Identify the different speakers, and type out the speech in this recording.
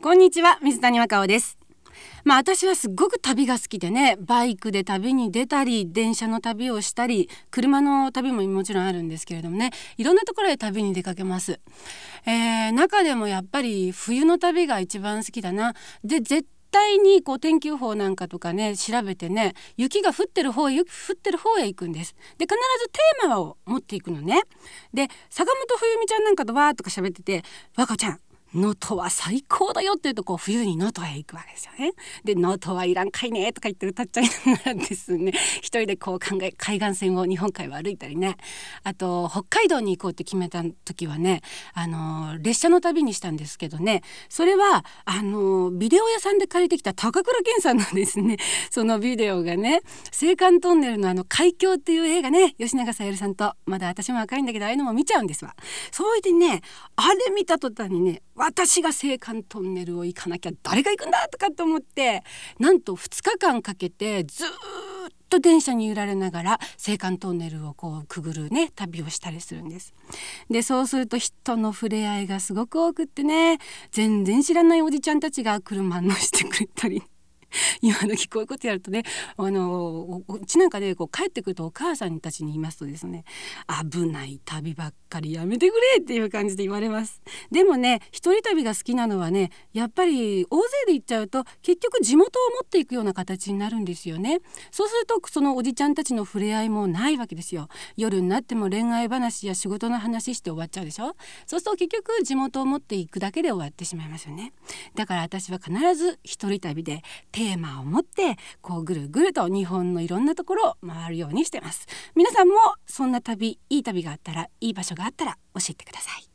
Speaker 1: こんにちは、水谷若尾です。私はすごく旅が好きでね、バイクで旅に出たり、電車の旅をしたり、車の旅ももちろんあるんですけれどもね、いろんなところへ旅に出かけます。中でもやっぱり冬の旅が一番好きだな。で、絶対に天気予報なんかとかね調べてね、雪が降ってる方へ行くんです。で、必ずテーマを持っていくのね。で、坂本冬美ちゃんなんかとわーっとか喋ってて、若ちゃん能登は最高だよって言うと冬に能登へ行くわけですよね。で、能登はいらんかいねとか言って歌っちゃいながらですね、一人で海岸線を日本海を歩いたりね、あと北海道に行こうって決めた時はね、列車の旅にしたんですけどね、それはビデオ屋さんで借りてきた高倉健さんのですね、そのビデオがね、青函トンネルの海峡っていう映画ね、吉永小百合さんと、まだ私も若いんだけどああいうのも見ちゃうんですわ。それでね、あれ見た途端にね、私が青函トンネルを行かなきゃ誰が行くんだとかと思って、なんと2日間かけてずっと電車に揺られながら青函トンネルをくぐるね旅をしたりするんです。で、そうすると人の触れ合いがすごく多くってね、全然知らないおじちゃんたちが車乗してくれたり今時こういうことやるとね、うちなんかで帰ってくるとお母さんたちに言いますとですね、危ない旅ばっかりやめてくれっていう感じで言われます。でもね、一人旅が好きなのはね、やっぱり大勢で行っちゃうと結局地元を持っていくような形になるんですよね。そうするとそのおじちゃんたちの触れ合いもないわけですよ。夜になっても恋愛話や仕事の話して終わっちゃうでしょ。そうすると結局地元を持っていくだけで終わってしまいますよね。だから私は必ず一人旅でテーマを持ってぐるぐると日本のいろんなところを回るようにしてます。皆さんもそんな旅、いい旅があったら、いい場所があったら教えてください。